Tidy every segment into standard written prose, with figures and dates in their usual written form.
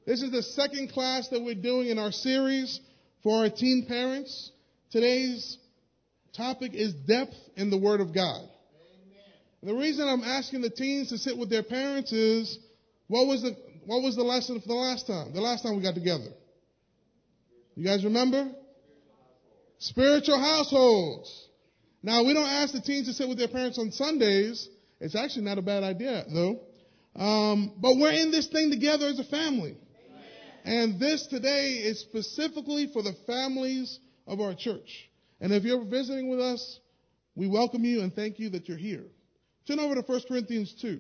This is the second class that we're doing in our series for our teen parents. Today's topic is depth in the Word of God. The reason I'm asking the teens to sit with their parents is, what was the lesson for the last time? The last time we got together. You guys remember? Spiritual households. Now, we don't ask the teens to sit with their parents on Sundays. It's actually not a bad idea, though. But we're in this thing together as a family. And this today is specifically for the families of our church. And if you're visiting with us, we welcome you and thank you that you're here. Turn over to 1 Corinthians 2.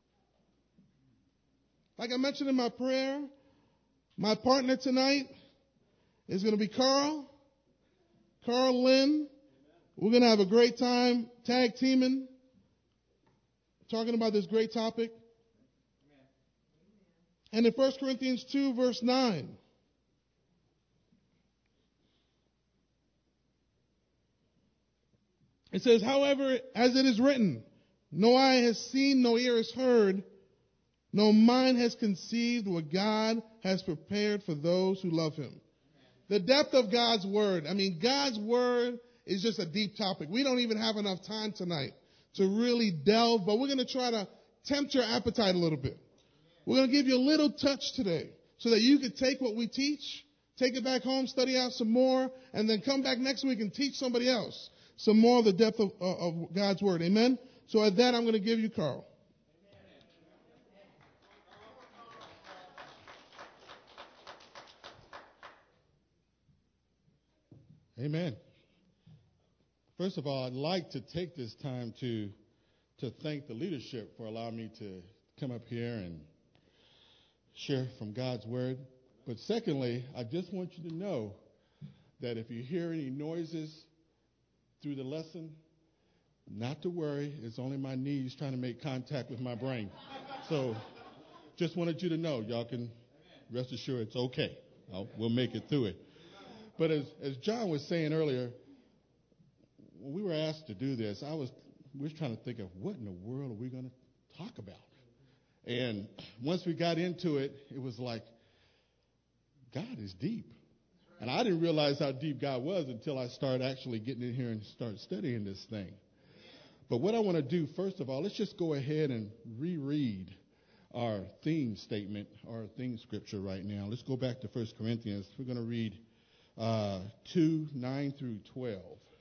Like I mentioned in my prayer, my partner tonight is going to be Carl Lynn. We're going to have a great time tag teaming, talking about this great topic. And in 1 Corinthians 2, verse 9, it says, however, as it is written, no eye has seen, no ear has heard, no mind has conceived what God has prepared for those who love him. The depth of God's word. I mean, God's word is just a deep topic. We don't even have enough time tonight to really delve, but we're going to try to tempt your appetite a little bit. We're going to give you a little touch today so that you can take what we teach, take it back home, study out some more, and then come back next week and teach somebody else some more of the depth of God's word. Amen? So at that, I'm going to give you Carl. Amen. First of all, I'd like to take this time to thank the leadership for allowing me to come up here and share from God's word. But secondly, I just want you to know that if you hear any noises through the lesson, not to worry. It's only my knees trying to make contact with my brain. So just wanted you to know. Y'all can rest assured it's okay. We'll make it through it. But as John was saying earlier, when we were asked to do this, we were trying to think of what in the world are we going to talk about. And once we got into it, it was like, God is deep. And I didn't realize how deep God was until I started actually getting in here and start studying this thing. But what I want to do, first of all, let's just go ahead and reread our theme statement, our theme scripture right now. Let's go back to 1 Corinthians. We're going to read 2, 9 through 12.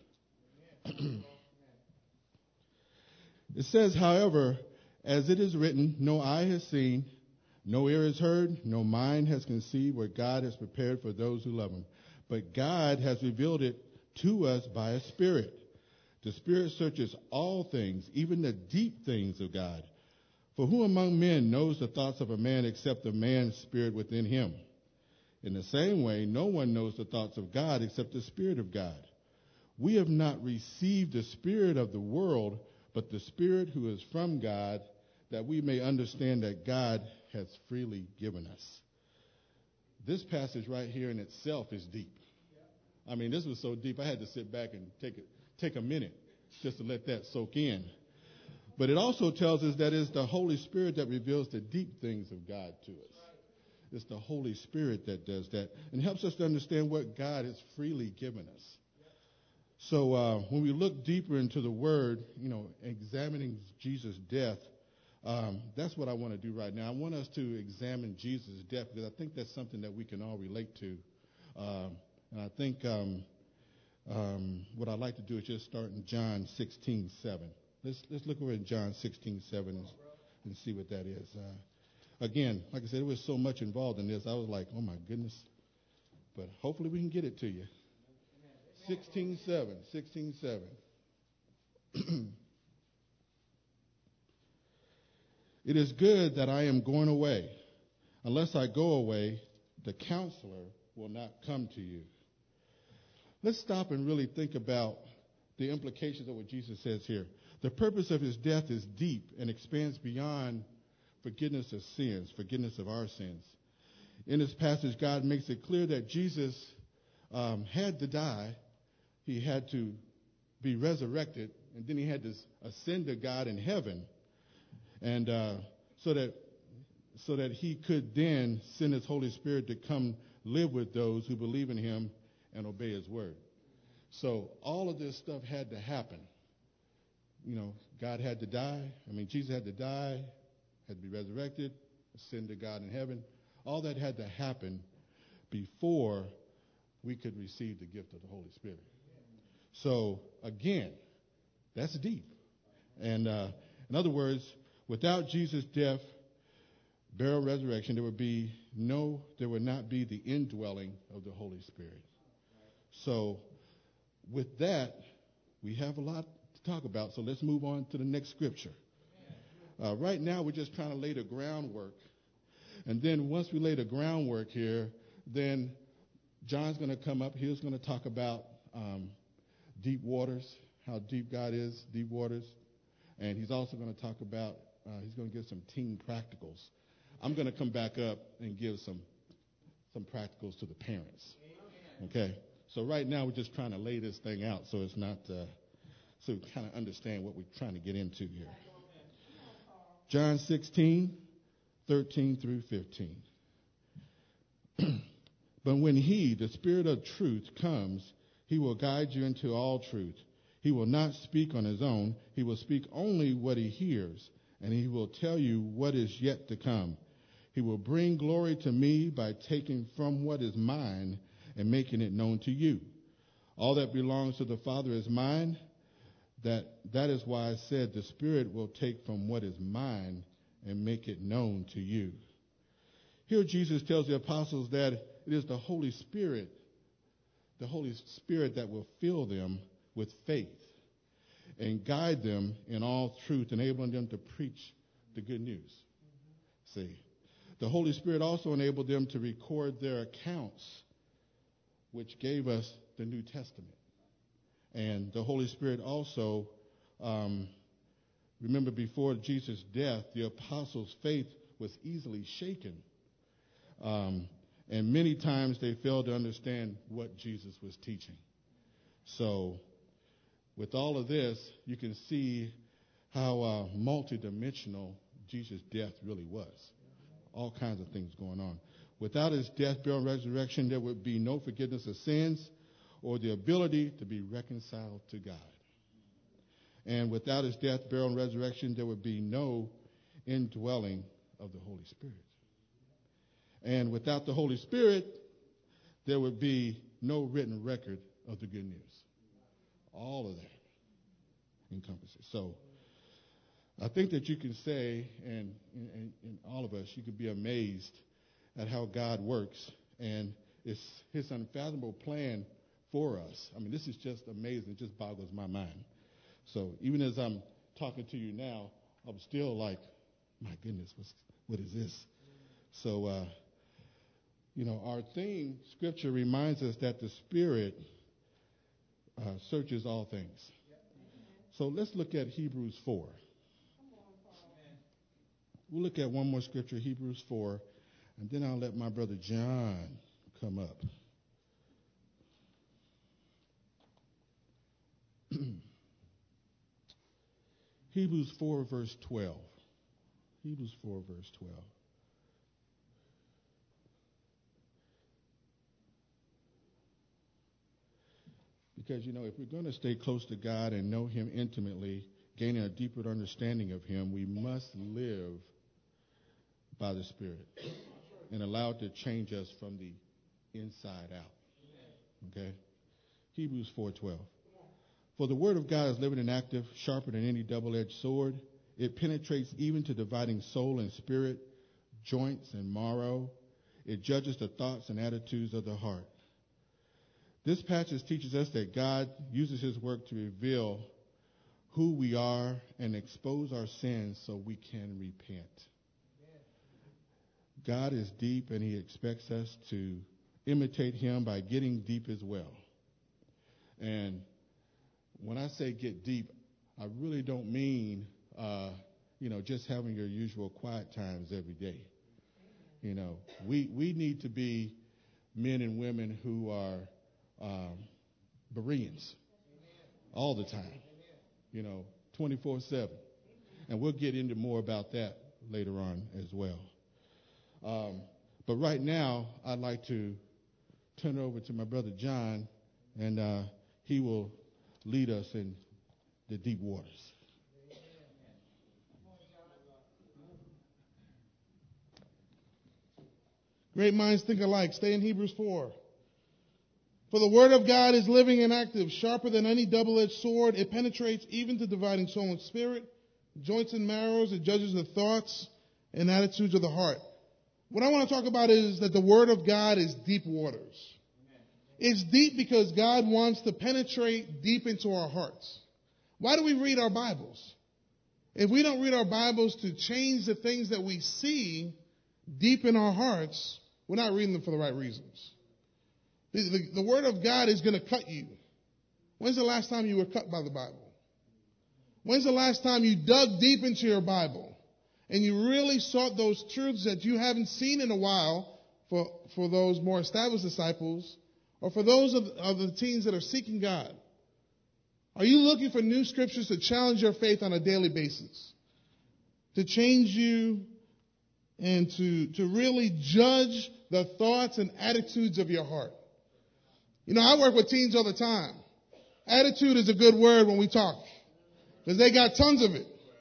It says, however, as it is written, no eye has seen, no ear has heard, no mind has conceived what God has prepared for those who love him. But God has revealed it to us by a Spirit. The Spirit searches all things, even the deep things of God. For who among men knows the thoughts of a man except the man's spirit within him? In the same way, no one knows the thoughts of God except the Spirit of God. We have not received the spirit of the world, but the Spirit who is from God, that we may understand that God has freely given us. This passage right here in itself is deep. I mean, this was so deep, I had to sit back and take a minute just to let that soak in. But it also tells us that it's the Holy Spirit that reveals the deep things of God to us. It's the Holy Spirit that does that and helps us to understand what God has freely given us. So when we look deeper into the Word, examining Jesus' death, that's what I want to do right now. I want us to examine Jesus' death because I think that's something that we can all relate to. And I think what I'd like to do is just start in John 16:7. Let's look over in John 16:7 and see what that is. Again, like I said, there was so much involved in this. I was like, oh my goodness. But hopefully we can get it to you. 16:7. It is good that I am going away. Unless I go away, the counselor will not come to you. Let's stop and really think about the implications of what Jesus says here. The purpose of his death is deep and expands beyond forgiveness of sins, forgiveness of our sins. In this passage, God makes it clear that Jesus had to die. He had to be resurrected, and then he had to ascend to God in heaven. And so that so that he could then send his Holy Spirit to come live with those who believe in him and obey his word. So all of this stuff had to happen. God had to die. Jesus had to die, had to be resurrected, ascend to God in heaven. All that had to happen before we could receive the gift of the Holy Spirit. So again, that's deep. And in other words, without Jesus' death, burial, resurrection, there would not be the indwelling of the Holy Spirit. So with that, we have a lot to talk about. So let's move on to the next scripture. Right now, we're just trying to lay the groundwork. And then once we lay the groundwork here, then John's going to come up. He's going to talk about deep waters, how deep God is, deep waters. And he's also going to talk about, he's going to give some teen practicals. I'm going to come back up and give some practicals to the parents. Okay? So right now we're just trying to lay this thing out so it's not, so we kind of understand what we're trying to get into here. John 16, 13 through 15. But when he, the Spirit of truth, comes, he will guide you into all truth. He will not speak on his own. He will speak only what he hears, and he will tell you what is yet to come. He will bring glory to me by taking from what is mine and making it known to you. All that belongs to the Father is mine. That is why I said the Spirit will take from what is mine and make it known to you. Here Jesus tells the apostles that it is the Holy Spirit that will fill them with faith and guide them in all truth, enabling them to preach the good news. See, the Holy Spirit also enabled them to record their accounts, which gave us the New Testament. And the Holy Spirit also, remember before Jesus' death, the apostles' faith was easily shaken. And many times they failed to understand what Jesus was teaching. So with all of this, you can see how multidimensional Jesus' death really was. All kinds of things going on. Without his death, burial, and resurrection, there would be no forgiveness of sins or the ability to be reconciled to God. And without his death, burial, and resurrection, there would be no indwelling of the Holy Spirit. And without the Holy Spirit, there would be no written record of the good news. All of that encompasses. So I think that you can say, and all of us, you could be amazed at how God works, and it's his unfathomable plan for us. This is just amazing. It just boggles my mind. So even as I'm talking to you now, I'm still like, my goodness, what is this? So, our theme, Scripture, reminds us that the Spirit searches all things. So let's look at Hebrews 4. We'll look at one more scripture, Hebrews 4, and then I'll let my brother John come up. Hebrews 4, verse 12. Hebrews 4, verse 12. Because, if we're going to stay close to God and know him intimately, gaining a deeper understanding of him, we must live by the Spirit and allow it to change us from the inside out. Okay? Hebrews 4:12. For the word of God is living and active, sharper than any double-edged sword. It penetrates even to dividing soul and spirit, joints and marrow. It judges the thoughts and attitudes of the heart. This passage teaches us that God uses his work to reveal who we are and expose our sins so we can repent. God is deep, and he expects us to imitate him by getting deep as well. And when I say get deep, I really don't mean, just having your usual quiet times every day. We need to be men and women who are Bereans all the time, 24/7. And we'll get into more about that later on as well. But right now, I'd like to turn it over to my brother John, and he will lead us in the deep waters. Great minds think alike. Stay in Hebrews 4. For the word of God is living and active, sharper than any double-edged sword. It penetrates even to dividing soul and spirit, joints and marrows. It judges the thoughts and attitudes of the heart. What I want to talk about is that the word of God is deep waters. It's deep because God wants to penetrate deep into our hearts. Why do we read our Bibles? If we don't read our Bibles to change the things that we see deep in our hearts, we're not reading them for the right reasons. The Word of God is going to cut you. When's the last time you were cut by the Bible? When's the last time you dug deep into your Bible and you really sought those truths that you haven't seen in a while for those more established disciples or for those of the teens that are seeking God? Are you looking for new scriptures to challenge your faith on a daily basis? To change you and to really judge the thoughts and attitudes of your heart. You know, I work with teens all the time. Attitude is a good word when we talk, because they got tons of it.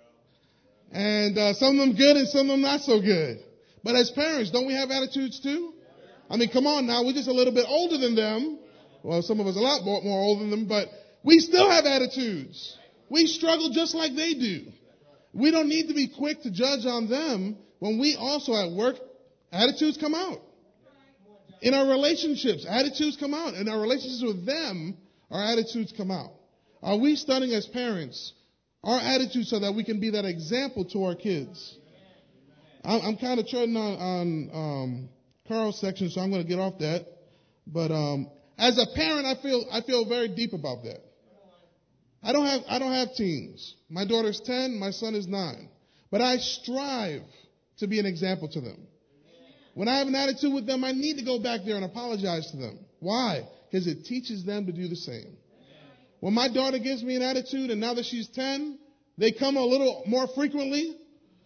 And some of them good and some of them not so good. But as parents, don't we have attitudes too? I mean, come on now, we're just a little bit older than them. Well, some of us a lot more older than them, but we still have attitudes. We struggle just like they do. We don't need to be quick to judge on them when we also at work, attitudes come out. In our relationships, attitudes come out. In our relationships with them, our attitudes come out. Are we studying as parents our attitudes so that we can be that example to our kids? I'm kind of treading on Carl's section, so I'm going to get off that. But as a parent, I feel very deep about that. I don't have teens. My daughter's 10, my son is 9. But I strive to be an example to them. When I have an attitude with them, I need to go back there and apologize to them. Why? Because it teaches them to do the same. When my daughter gives me an attitude, and now that she's 10, they come a little more frequently.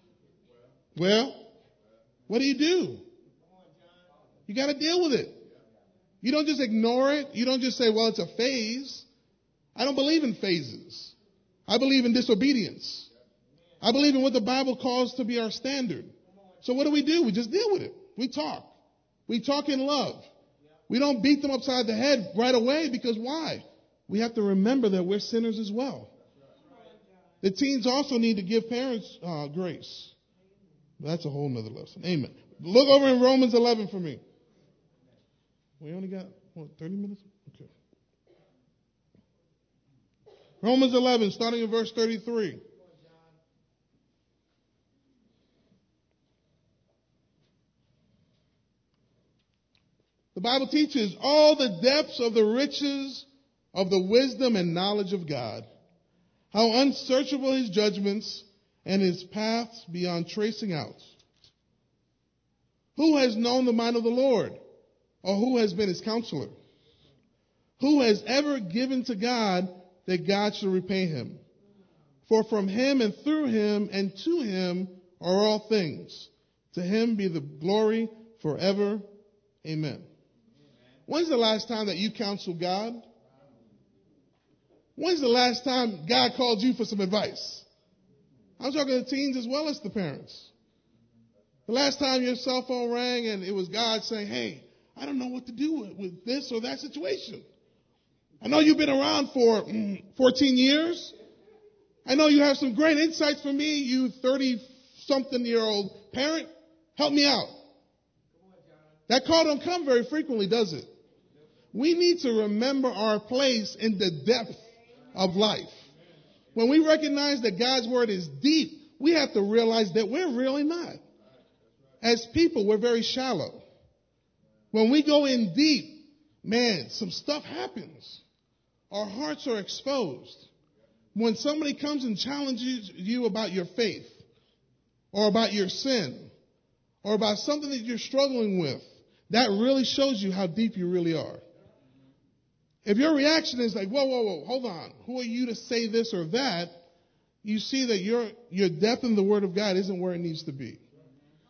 Well, what do? You got to deal with it. You don't just ignore it. You don't just say, well, it's a phase. I don't believe in phases. I believe in disobedience. I believe in what the Bible calls to be our standard. So what do? We just deal with it. We talk. We talk in love. We don't beat them upside the head right away, because why? We have to remember that we're sinners as well. The teens also need to give parents grace. That's a whole nother lesson. Amen. Look over in Romans 11 for me. We only got, 30 minutes? Okay. Romans 11, starting in verse 33. The Bible teaches all the depths of the riches of the wisdom and knowledge of God, how unsearchable his judgments and his paths beyond tracing out. Who has known the mind of the Lord, or who has been his counselor? Who has ever given to God that God should repay him? For from him and through him and to him are all things. To him be the glory forever. Amen. When's the last time that you counseled God? When's the last time God called you for some advice? I'm talking to teens as well as the parents. The last time your cell phone rang and it was God saying, hey, I don't know what to do with this or that situation. I know you've been around for 14 years. I know you have some great insights for me, you 30-something-year-old parent. Help me out. That call don't come very frequently, does it? We need to remember our place in the depth of life. When we recognize that God's word is deep, we have to realize that we're really not. As people, we're very shallow. When we go in deep, man, some stuff happens. Our hearts are exposed. When somebody comes and challenges you about your faith, or about your sin, or about something that you're struggling with, that really shows you how deep you really are. If your reaction is like, whoa, hold on, who are you to say this or that? You see that your depth in the Word of God isn't where it needs to be.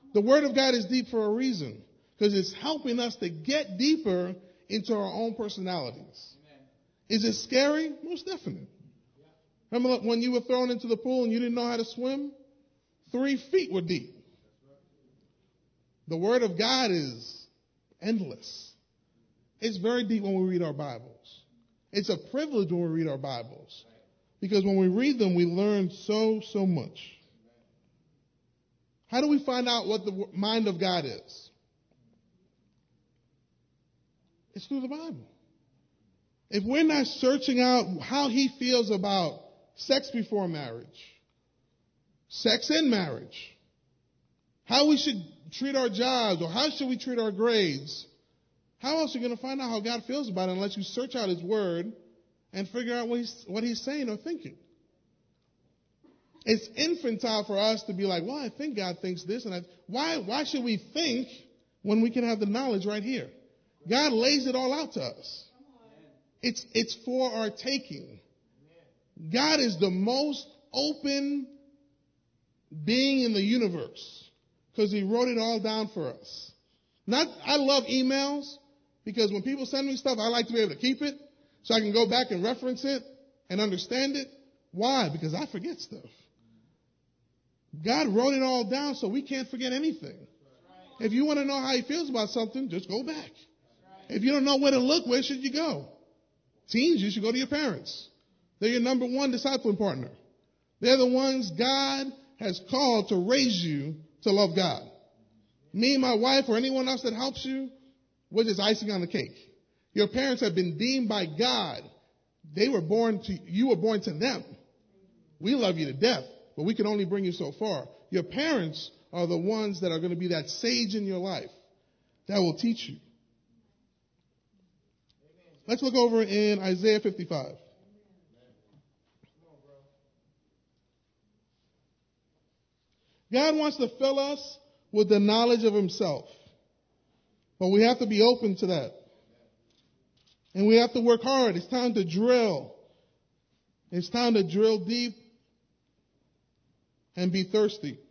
The Word of God is deep for a reason, because it's helping us to get deeper into our own personalities. Amen. Is it scary? Most definitely. Remember when you were thrown into the pool and you didn't know how to swim? 3 feet were deep. The Word of God is endless. It's very deep when we read our Bibles. It's a privilege when we read our Bibles, because when we read them, we learn so much. How do we find out what the mind of God is? It's through the Bible. If we're not searching out how he feels about sex before marriage, sex in marriage, how we should treat our jobs, or how should we treat our grades, how else are you going to find out how God feels about it unless you search out his word and figure out what he's saying or thinking? It's infantile for us to be like, well, I think God thinks this. And why should we think when we can have the knowledge right here? God lays it all out to us. It's for our taking. God is the most open being in the universe because he wrote it all down for us. I love emails because when people send me stuff, I like to be able to keep it so I can go back and reference it and understand it. Why? Because I forget stuff. God wrote it all down so we can't forget anything. If you want to know how he feels about something, just go back. If you don't know where to look, where should you go? Teens, you should go to your parents. They're your number one discipling partner. They're the ones God has called to raise you to love God. Me and my wife or anyone else that helps you, we're just icing on the cake. Your parents have been deemed by God. You were born to them. We love you to death, but we can only bring you so far. Your parents are the ones that are going to be that sage in your life that will teach you. Let's look over in Isaiah 55. God wants to fill us with the knowledge of himself. But we have to be open to that. And we have to work hard. It's time to drill. It's time to drill deep and be thirsty.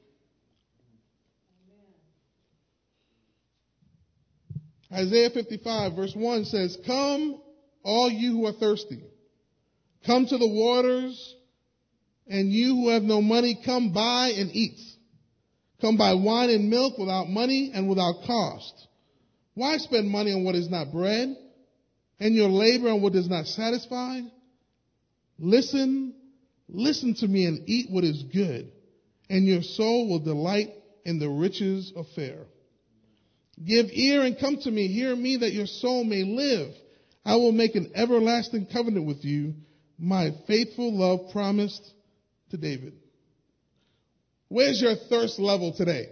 Isaiah 55 verse 1 says, "Come, all you who are thirsty. Come to the waters, and you who have no money, come buy and eat. Come buy wine and milk without money and without cost. Why spend money on what is not bread, and your labor on what does not satisfy? Listen to me and eat what is good, and your soul will delight in the riches of fare. Give ear and come to me. Hear me that your soul may live. I will make an everlasting covenant with you, my faithful love promised to David." Where's your thirst level today?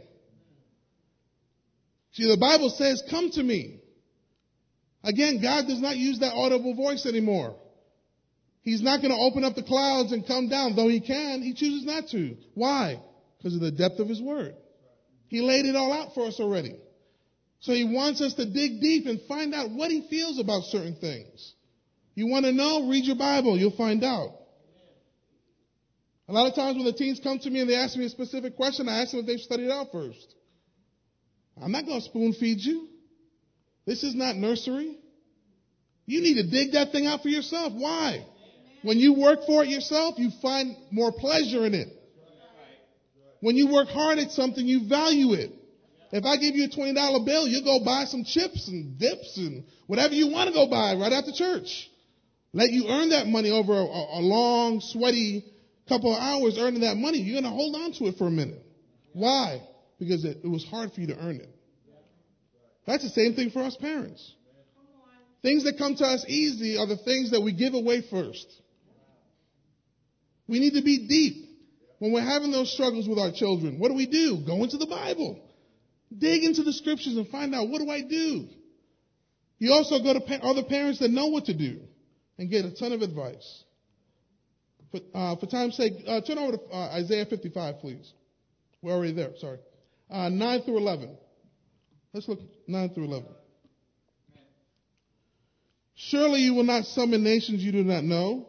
See, the Bible says, come to me. Again, God does not use that audible voice anymore. He's not going to open up the clouds and come down, though he can. He chooses not to. Why? Because of the depth of his word. He laid it all out for us already. So he wants us to dig deep and find out what he feels about certain things. You want to know? Read your Bible. You'll find out. A lot of times when the teens come to me and they ask me a specific question, I ask them if they've studied out first. I'm not going to spoon feed you. This is not nursery. You need to dig that thing out for yourself. Why? When you work for it yourself, you find more pleasure in it. When you work hard at something, you value it. If I give you a $20 bill, you'll go buy some chips and dips and whatever you want to go buy right after church. Let you earn that money over a long, sweaty couple of hours earning that money. You're going to hold on to it for a minute. Why? Because it was hard for you to earn it. That's the same thing for us parents. Things that come to us easy are the things that we give away first. We need to be deep. When we're having those struggles with our children, what do? Go into the Bible. Dig into the scriptures and find out, what do I do? You also go to other parents that know what to do and get a ton of advice. For time's sake, turn over to Isaiah 55, please. We're already there, sorry. 9 through 11. Let's look 9 through 11. "Surely you will not summon nations you do not know,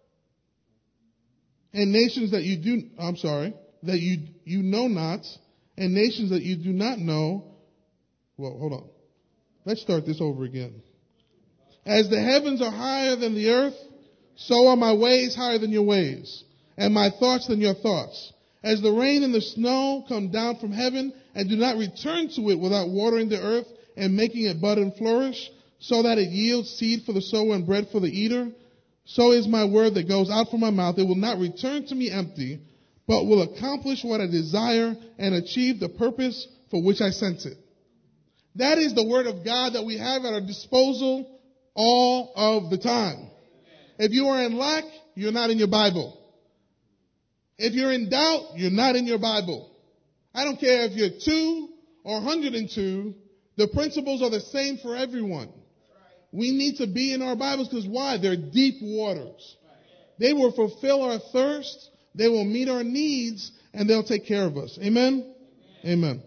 and nations that you know not, and nations that you do not know. Well, hold on. Let's start this over again. As the heavens are higher than the earth, so are my ways higher than your ways, and my thoughts than your thoughts. As the rain and the snow come down from heaven and do not return to it without watering the earth and making it bud and flourish, so that it yields seed for the sower and bread for the eater, so is my word that goes out from my mouth. It will not return to me empty, but will accomplish what I desire and achieve the purpose for which I sent it. That is the word of God that we have at our disposal all of the time. If you are in lack, you're not in your Bible. If you're in doubt, you're not in your Bible. I don't care if you're 2 or 102, the principles are the same for everyone. We need to be in our Bibles because why? They're deep waters. They will fulfill our thirst, they will meet our needs, and they'll take care of us. Amen? Amen.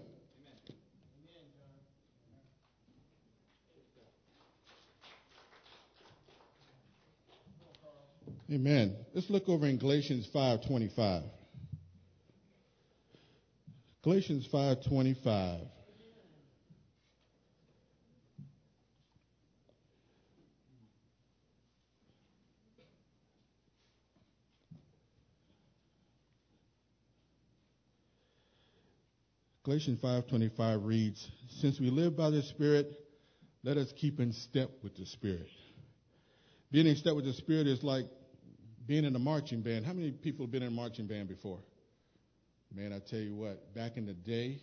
Amen. Let's look over in Galatians 5:25. Galatians 5:25. Galatians 5:25 reads, "Since we live by the Spirit, let us keep in step with the Spirit." Being in step with the Spirit is like being in a marching band. How many people have been in a marching band before? Man, I tell you what, back in the day,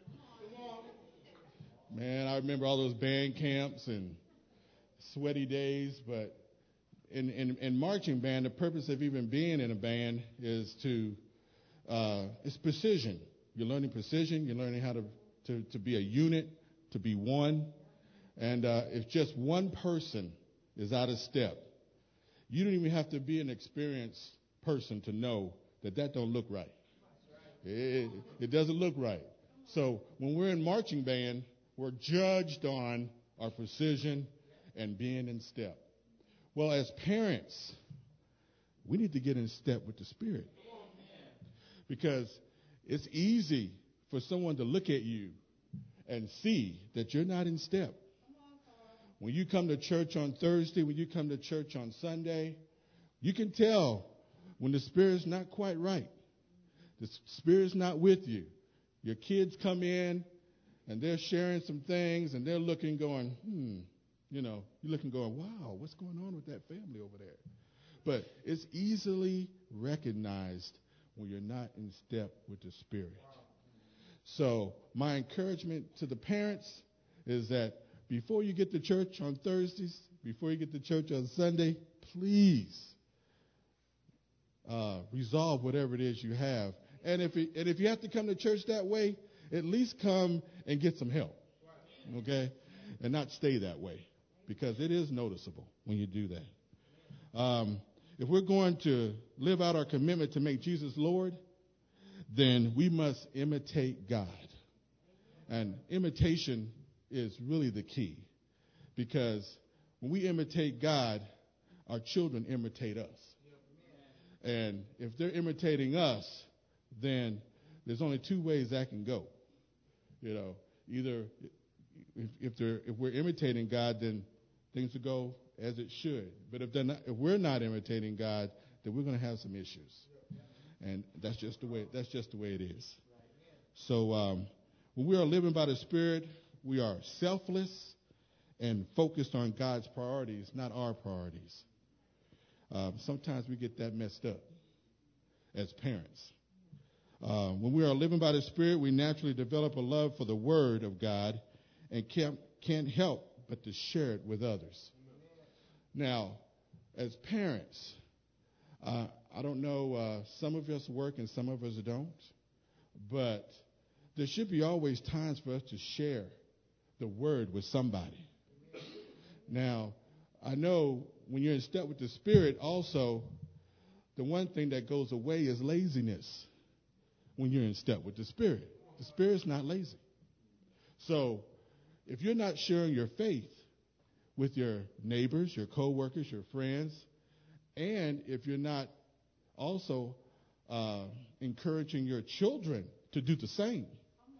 man, I remember all those band camps and sweaty days. But in marching band, the purpose of even being in a band is it's precision. You're learning precision. You're learning how to be a unit, to be one. And if just one person is out of step, you don't even have to be an experienced person to know that don't look right. It doesn't look right. So when we're in marching band, we're judged on our precision and being in step. Well, as parents, we need to get in step with the Spirit. Because it's easy for someone to look at you and see that you're not in step. When you come to church on Thursday, when you come to church on Sunday, you can tell when the Spirit's not quite right. The Spirit's not with you. Your kids come in and they're sharing some things and they're looking going, you're looking going, wow, what's going on with that family over there? But it's easily recognized when you're not in step with the Spirit. So my encouragement to the parents is that before you get to church on Thursdays, before you get to church on Sunday, please resolve whatever it is you have. And if you have to come to church that way, at least come and get some help, okay? And not stay that way, because it is noticeable when you do that. If we're going to live out our commitment to make Jesus Lord, then we must imitate God. And imitation is really the key, because when we imitate God, our children imitate us. And if they're imitating us, then there's only 2 ways that can go. Either if we're imitating God, then things will go as it should. But if we're not imitating God, then we're going to have some issues. And that's just the way it is. So when we are living by the Spirit, we are selfless and focused on God's priorities, not our priorities. Sometimes we get that messed up as parents. When we are living by the Spirit, we naturally develop a love for the Word of God and can't help but to share it with others. Now, as parents, I don't know, some of us work and some of us don't, but there should be always times for us to share the Word with somebody. Now, I know when you're in step with the Spirit, also, the one thing that goes away is laziness when you're in step with the Spirit. The Spirit's not lazy. So if you're not sharing your faith with your neighbors, your coworkers, your friends, and if you're not also encouraging your children to do the same,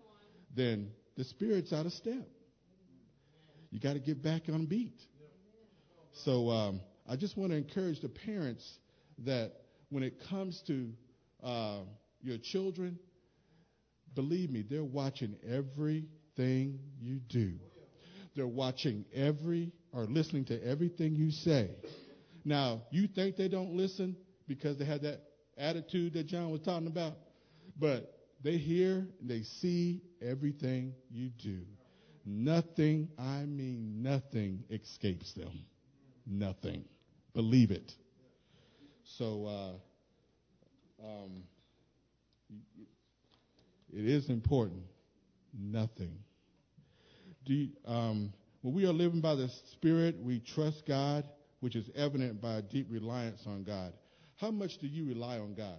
then the spirit's out of step. You got to get back on beat. So I just want to encourage the parents that when it comes to your children, believe me, they're watching everything you do. They're watching or listening to everything you say. Now, you think they don't listen because they have that attitude that John was talking about, but they hear and they see everything you do. Nothing, I mean nothing, escapes them. Nothing. Believe it. So it is important. Nothing. When we are living by the Spirit, we trust God, which is evident by a deep reliance on God. How much do you rely on God?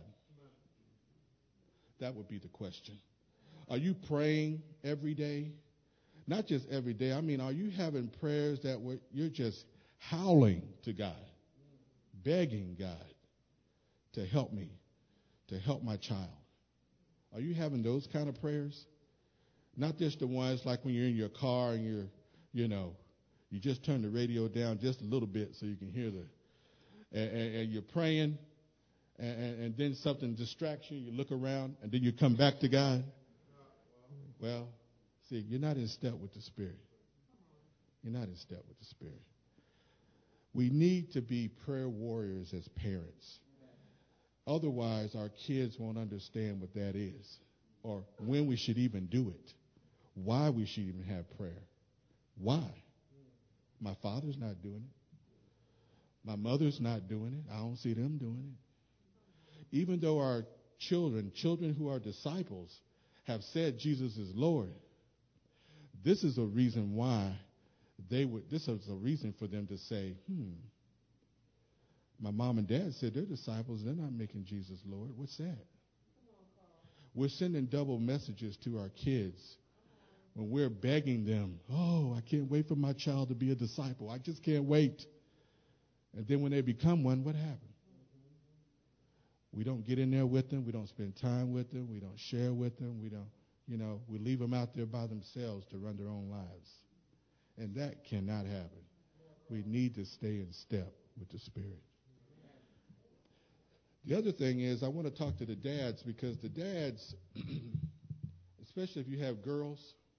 That would be the question. Are you praying every day? Not just every day. I mean, are you having prayers that you're just howling to God, begging God to help me, to help my child? Are you having those kind of prayers? Not just the ones like when you're in your car and you just turn the radio down just a little bit so you can hear and you're praying and then something distracts you, you look around and then you come back to God. Well, see, you're not in step with the Spirit. You're not in step with the Spirit. We need to be prayer warriors as parents. Otherwise, our kids won't understand what that is or when we should even do it, why we should even have prayer. Why? My father's not doing it. My mother's not doing it. I don't see them doing it. Even though our children who are disciples, have said Jesus is Lord, this is a reason why this is a reason for them to say, my mom and dad said they're disciples, they're not making Jesus Lord. What's that? We're sending double messages to our kids when we're begging them, I can't wait for my child to be a disciple. I just can't wait. And then when they become one, what happens? We don't get in there with them. We don't spend time with them. We don't share with them. We don't, we leave them out there by themselves to run their own lives. And that cannot happen. We need to stay in step with the Spirit. The other thing is I want to talk to the dads because the dads, especially if you have girls,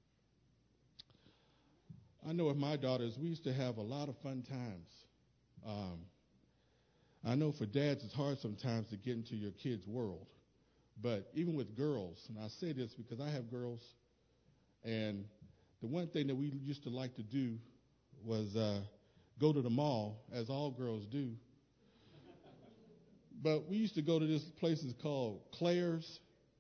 I know with my daughters, we used to have a lot of fun times. I know for dads it's hard sometimes to get into your kids' world. But even with girls, and I say this because I have girls, and the one thing that we used to like to do was go to the mall, as all girls do. But we used to go to these places called Claire's.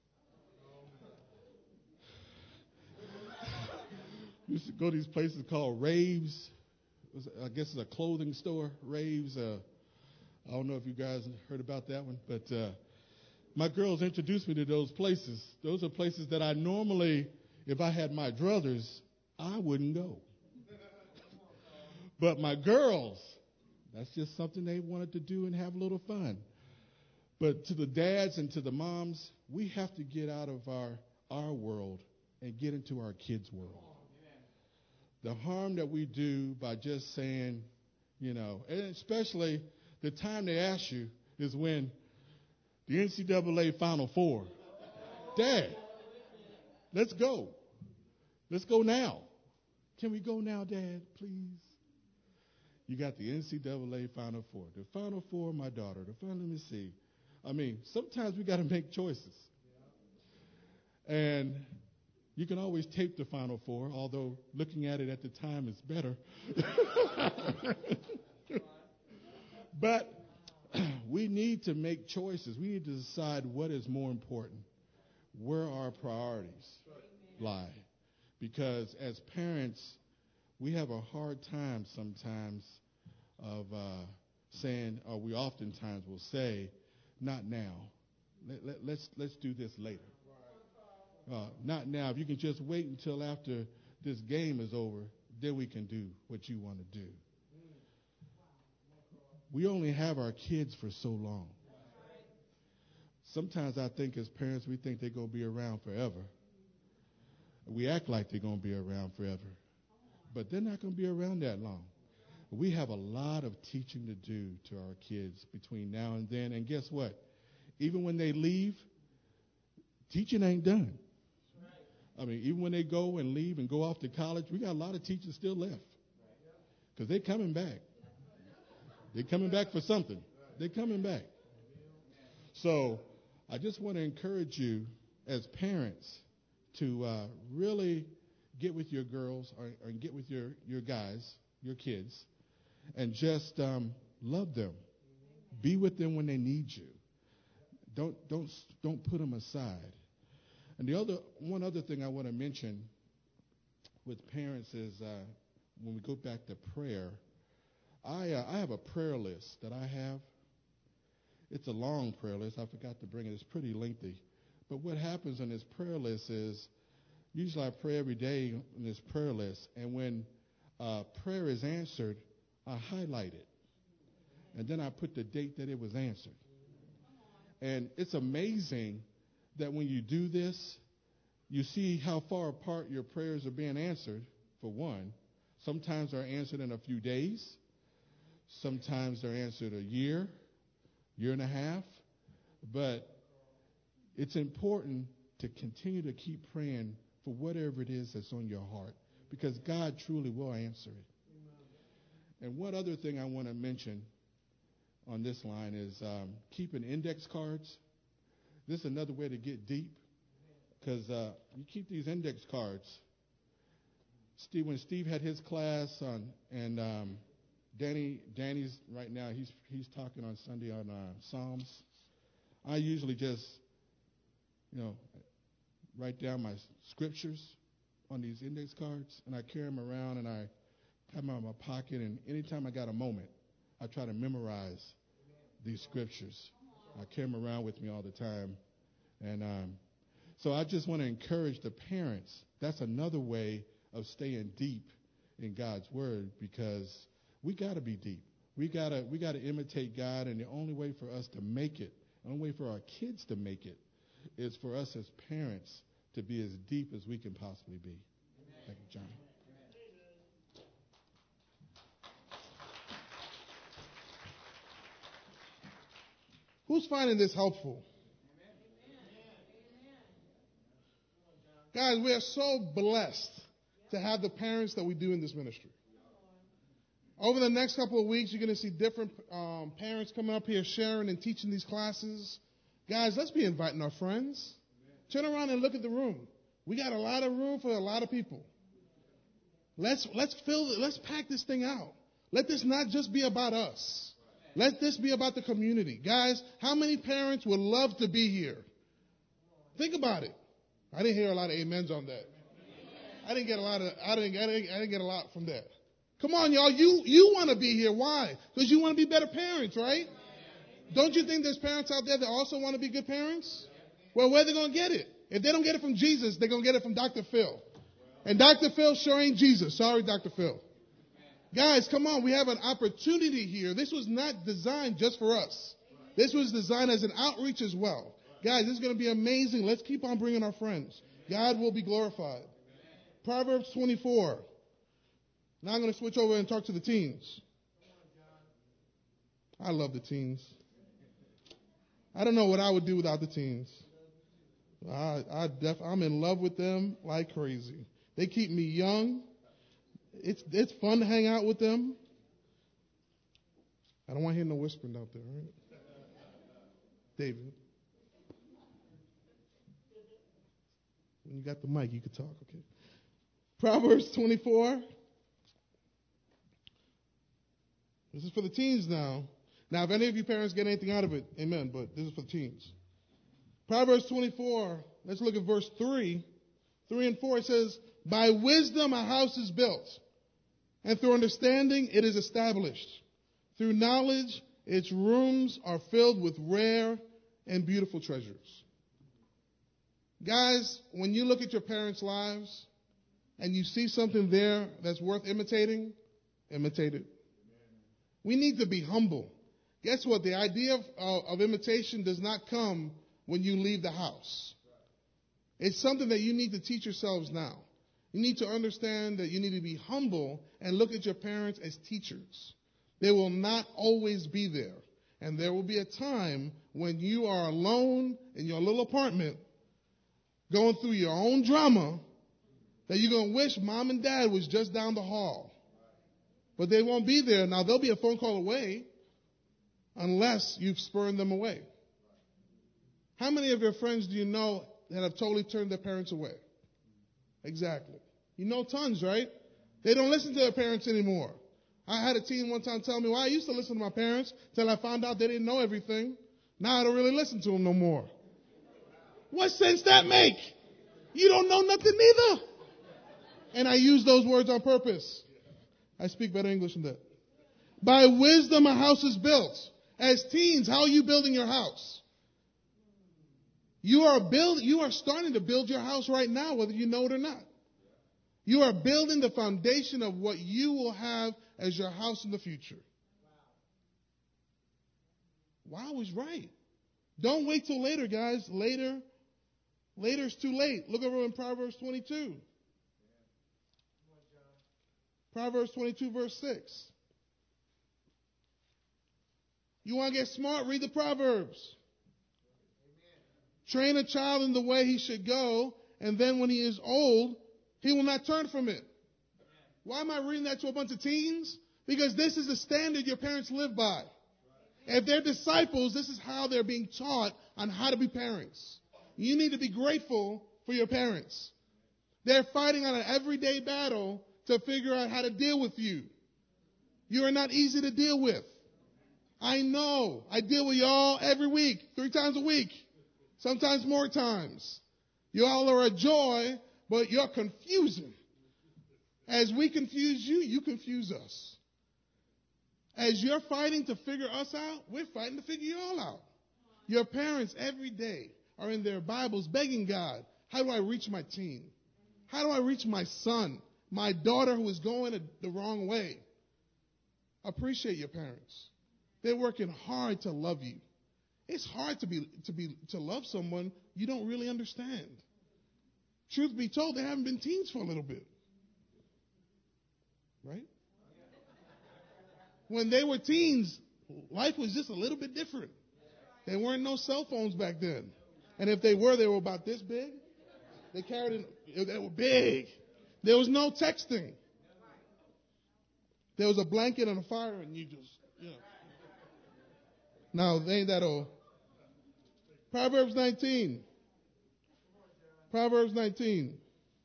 We used to go to these places called Raves. I guess it's a clothing store, Raves. I don't know if you guys heard about that one, but my girls introduced me to those places. Those are places that I normally, if I had my druthers, I wouldn't go. But my girls, that's just something they wanted to do and have a little fun. But to the dads and to the moms, we have to get out of our world and get into our kids' world. The harm that we do by just saying, and especially the time they ask you is when the NCAA Final Four. Dad, let's go. Let's go now. Can we go now, Dad, please? You got the NCAA Final Four. The Final Four, my daughter. Let me see. I mean, sometimes we got to make choices. And you can always tape the Final Four, although looking at it at the time is better. But we need to make choices. We need to decide what is more important, where our priorities lie. Because as parents, we have a hard time sometimes of saying, or we oftentimes will say, not now. Let's do this later. Not now. If you can just wait until after this game is over, then we can do what you want to do. We only have our kids for so long. Sometimes I think as parents, we think they're going to be around forever. We act like they're going to be around forever, but they're not going to be around that long. We have a lot of teaching to do to our kids between now and then. And guess what? Even when they leave, teaching ain't done. I mean, even when they go and leave and go off to college, we got a lot of teachers still left because they're coming back. They're coming back for something. They're coming back. So I just want to encourage you as parents to really get with your girls or get with your guys, your kids, and just love them. Be with them when they need you. Don't put them aside. And one other thing I want to mention with parents is when we go back to prayer, I have a prayer list that I have. It's a long prayer list. I forgot to bring it. It's pretty lengthy. But what happens on this prayer list is usually I pray every day on this prayer list. And when prayer is answered, I highlight it. And then I put the date that it was answered. And it's amazing that when you do this, you see how far apart your prayers are being answered, for one. Sometimes they're answered in a few days. Sometimes they're answered a year and a half. But it's important to continue to keep praying for whatever it is that's on your heart, because God truly will answer it. And one other thing I want to mention on this line is keeping index cards. This is another way to get deep, because you keep these index cards. When Steve had his class and Danny's right now, he's talking on Sunday on Psalms. I usually just, write down my scriptures on these index cards, and I carry them around, and I have them in my pocket, and anytime I got a moment, I try to memorize these scriptures. I carry them around with me all the time. And so I just want to encourage the parents. That's another way of staying deep in God's word, because we got to be deep. We got to imitate God, and the only way for us to make it, the only way for our kids to make it, is for us as parents to be as deep as we can possibly be. Amen. Thank you, John. Who's finding this helpful? Guys, we are so blessed to have the parents that we do in this ministry. Over the next couple of weeks, you're going to see different parents coming up here sharing and teaching these classes. Guys, let's be inviting our friends. Turn around and look at the room. We got a lot of room for a lot of people. Let's pack this thing out. Let this not just be about us. Let this be about the community. Guys, how many parents would love to be here? Think about it. I didn't hear a lot of amens on that. I didn't get a lot from that. Come on, y'all. You want to be here. Why? Because you want to be better parents, right? Don't you think there's parents out there that also want to be good parents? Well, where are they going to get it? If they don't get it from Jesus, they're going to get it from Dr. Phil. And Dr. Phil sure ain't Jesus. Sorry, Dr. Phil. Guys, come on. We have an opportunity here. This was not designed just for us. This was designed as an outreach as well. Guys, this is going to be amazing. Let's keep on bringing our friends. God will be glorified. Proverbs 24. Now I'm going to switch over and talk to the teens. I love the teens. I don't know what I would do without the teens. I'm in love with them like crazy. They keep me young. It's fun to hang out with them. I don't want to hear no whispering out there, right? David. When you got the mic, you can talk, okay? Proverbs 24. This is for the teens now. Now, if any of you parents get anything out of it, amen, but this is for the teens. Proverbs 24, let's look at verse 3. 3 and 4, it says, by wisdom a house is built, and through understanding it is established. Through knowledge its rooms are filled with rare and beautiful treasures. Guys, when you look at your parents' lives and you see something there that's worth imitating, imitate it. We need to be humble. Guess what? The idea of imitation does not come when you leave the house. It's something that you need to teach yourselves now. You need to understand that you need to be humble and look at your parents as teachers. They will not always be there. And there will be a time when you are alone in your little apartment going through your own drama that you're going to wish mom and dad was just down the hall. But they won't be there. Now, they'll be a phone call away unless you've spurned them away. How many of your friends do you know that have totally turned their parents away? Exactly. You know tons, right? They don't listen to their parents anymore. I had a teen one time tell me, well, I used to listen to my parents till I found out they didn't know everything. Now I don't really listen to them no more. What sense that make? You don't know nothing neither. And I use those words on purpose. I speak better English than that. By wisdom a house is built. As teens, how are you building your house? You are starting to build your house right now, whether you know it or not. You are building the foundation of what you will have as your house in the future. Wow is right. Don't wait till later, guys. Later is too late. Look over in Proverbs 22. Proverbs 22, verse 6. You want to get smart? Read the Proverbs. Train a child in the way he should go, and then when he is old, he will not turn from it. Why am I reading that to a bunch of teens? Because this is the standard your parents live by. If they're disciples, this is how they're being taught on how to be parents. You need to be grateful for your parents. They're fighting on an everyday battle to figure out how to deal with you. You are not easy to deal with. I know. I deal with y'all every week, 3 times a week, sometimes more times. You all are a joy, but you're confusing. As we confuse you, you confuse us. As you're fighting to figure us out, we're fighting to figure you all out. Your parents every day are in their Bibles begging God, how do I reach my teen? How do I reach my son, my daughter who is going the wrong way? Appreciate your parents. They're working hard to love you. It's hard to love someone you don't really understand. Truth be told, they haven't been teens for a little bit. Right? When they were teens, life was just a little bit different. There weren't no cell phones back then. And if they were about this big. They were big. There was no texting. There was a blanket and a fire and you just, Now, they ain't that old. Proverbs 19. Proverbs 19.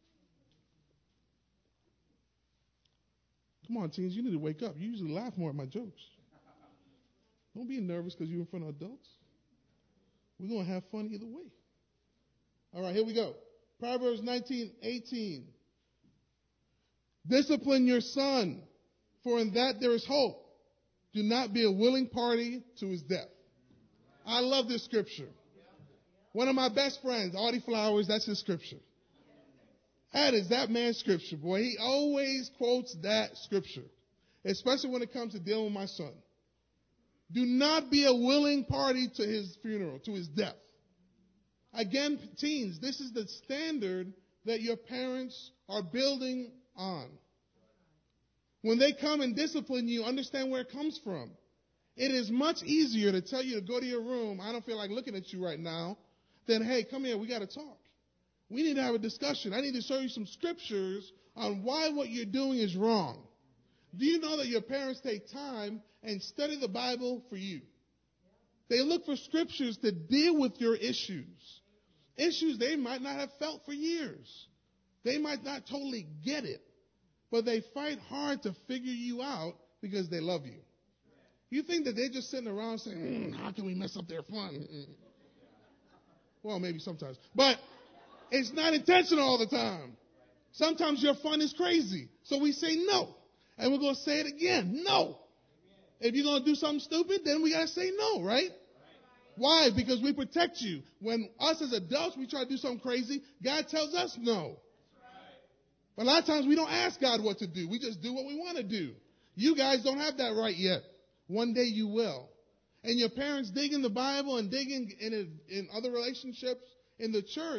Come on, teens, you need to wake up. You usually laugh more at my jokes. Don't be nervous because you're in front of adults. We're going to have fun either way. All right, here we go. Proverbs 19:18. Discipline your son, for in that there is hope. Do not be a willing party to his death. I love this scripture. One of my best friends, Artie Flowers, that's his scripture. That is that man's scripture, boy. He always quotes that scripture, especially when it comes to dealing with my son. Do not be a willing party to his funeral, to his death. Again, teens, this is the standard that your parents are building on. When they come and discipline you, understand where it comes from. It is much easier to tell you to go to your room, I don't feel like looking at you right now, than, hey, come here, we got to talk. We need to have a discussion. I need to show you some scriptures on why what you're doing is wrong. Do you know that your parents take time and study the Bible for you? They look for scriptures to deal with your issues. Issues they might not have felt for years. They might not totally get it. But they fight hard to figure you out because they love you. You think that they're just sitting around saying, how can we mess up their fun? Well, maybe sometimes. But it's not intentional all the time. Sometimes your fun is crazy. So we say no. And we're going to say it again. No. If you're going to do something stupid, then we got to say no, right? Why? Because we protect you. When us as adults, we try to do something crazy, God tells us no. But a lot of times we don't ask God what to do. We just do what we want to do. You guys don't have that right yet. One day you will. And your parents dig in the Bible and dig in other relationships in the church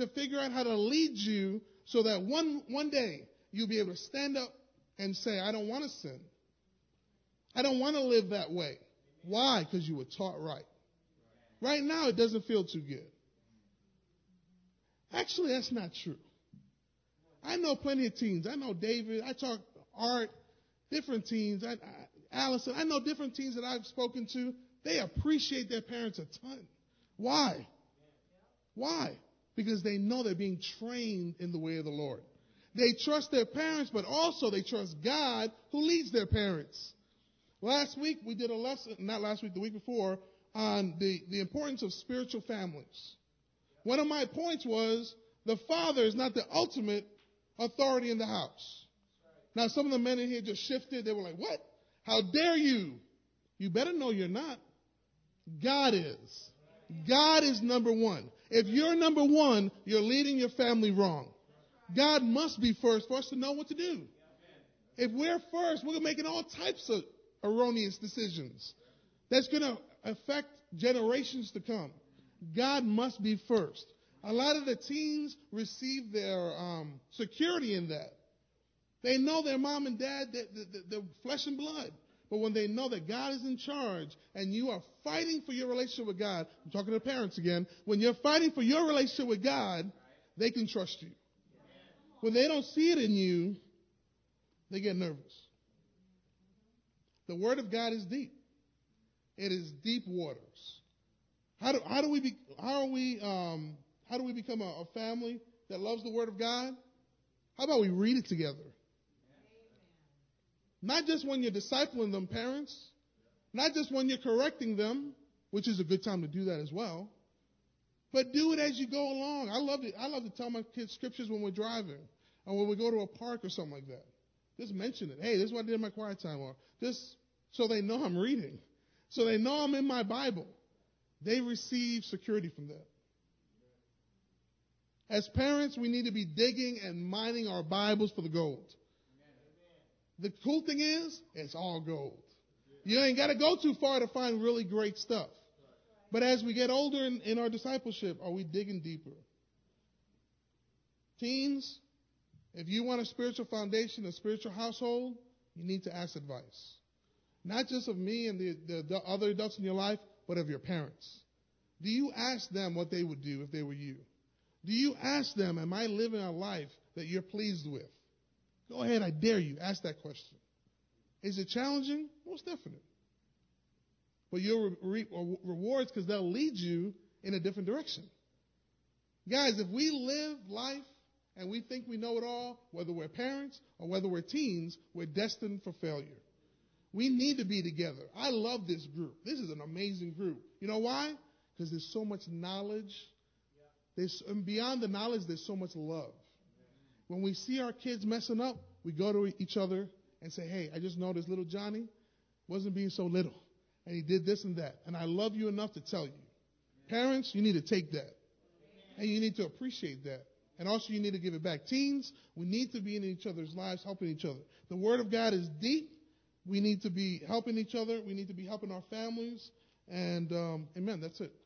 to figure out how to lead you so that one day you'll be able to stand up and say, I don't want to sin. I don't want to live that way. Why? Because you were taught right. Right now, it doesn't feel too good. Actually, that's not true. I know plenty of teens. I know David. I talk Art, different teens. Allison, I know different teens that I've spoken to. They appreciate their parents a ton. Why? Why? Because they know they're being trained in the way of the Lord. They trust their parents, but also they trust God who leads their parents. Last week, we did a lesson, not last week, the week before, on the importance of spiritual families. One of my points was the father is not the ultimate authority in the house. Now, some of the men in here just shifted. They were like, what? How dare you? You better know you're not. God is. God is number one. If you're number one, you're leading your family wrong. God must be first for us to know what to do. If we're first, we're making all types of erroneous decisions. That's going to affect generations to come. God must be first. A lot of the teens receive their security in that. They know their mom and dad, they're flesh and blood. But when they know that God is in charge and you are fighting for your relationship with God, I'm talking to parents again, when you're fighting for your relationship with God, they can trust you. When they don't see it in you, they get nervous. The Word of God is deep. It is deep waters. How do we become a family that loves the Word of God? How about we read it together? Not just when you're discipling them, parents. Not just when you're correcting them, which is a good time to do that as well. But do it as you go along. I love to tell my kids scriptures when we're driving or when we go to a park or something like that. Just mention it. Hey, this is what I did in my quiet time. Or just so they know I'm reading. So they know I'm in my Bible. They receive security from that. As parents, we need to be digging and mining our Bibles for the gold. The cool thing is, it's all gold. You ain't got to go too far to find really great stuff. But as we get older in our discipleship, are we digging deeper? Teens, if you want a spiritual foundation, a spiritual household, you need to ask advice. Not just of me and the other adults in your life, but of your parents. Do you ask them what they would do if they were you? Do you ask them, am I living a life that you're pleased with? Go ahead, I dare you. Ask that question. Is it challenging? Most definitely. But you'll reap rewards because they'll lead you in a different direction. Guys, if we live life and we think we know it all, whether we're parents or whether we're teens, we're destined for failure. We need to be together. I love this group. This is an amazing group. You know why? Because there's so much knowledge. And beyond the knowledge, there's so much love. When we see our kids messing up, we go to each other and say, hey, I just noticed little Johnny wasn't being so little. And he did this and that. And I love you enough to tell you. Parents, you need to take that. And you need to appreciate that. And also you need to give it back. Teens, we need to be in each other's lives, helping each other. The Word of God is deep. We need to be helping each other. We need to be helping our families. And, amen, that's it.